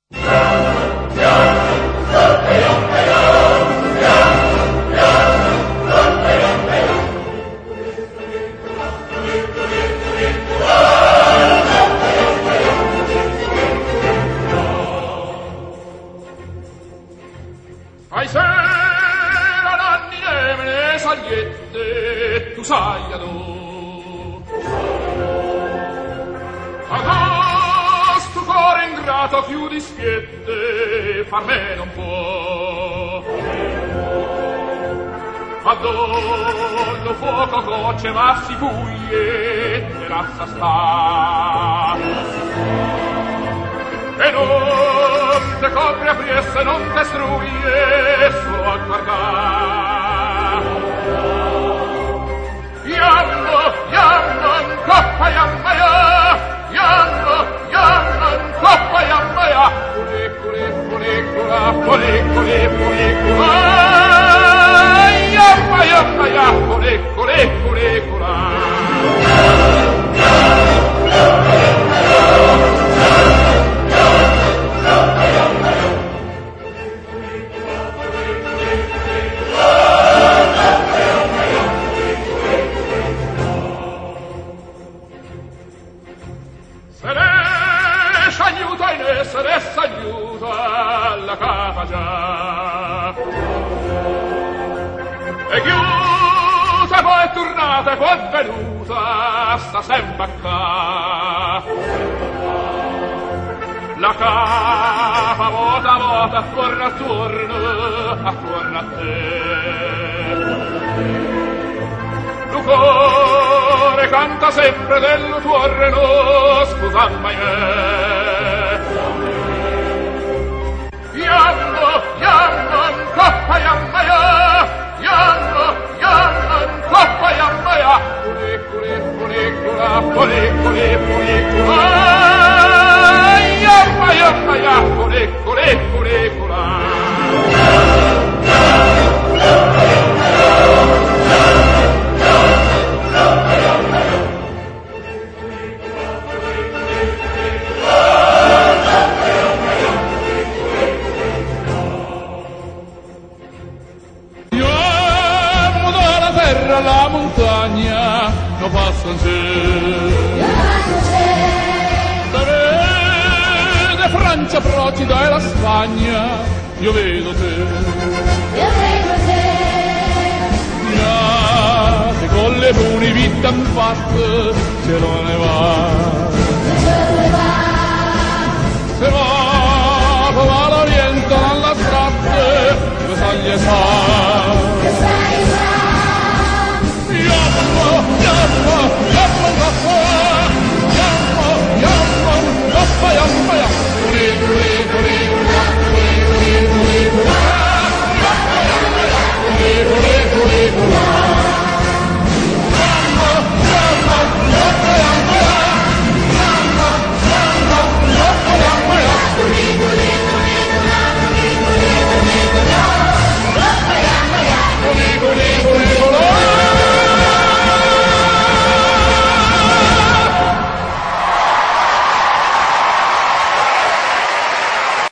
Ai sera nanni nemene sagliette, tu sai adò. Agosto cuore ingrato più di schiette, far me non può. Adorno fuoco gocce ma si buie, e lascia sta. E non te copri a priesse, non te struie, solo a guardar. Yamman, coppa, yammaya, yamman, coppa, yammaya, pulicula, pulicula, yammaya, pulicula. Se s'aiuta la capa già e chiusa poi è tornata e poi è venuta sta sempre qua la capa vota attorno attorno a te il cuore canta sempre del tuo reno scusa mai me Yamman, coppa, yammaya, yamman, coppa, yammaya, pulicula, yammaya, pulicula. La montagna non passa in sé da Francia Procida e la Spagna io vedo te che con le bruni vita in fatte se non ne va se va l'oriente alla strada lo saglie sa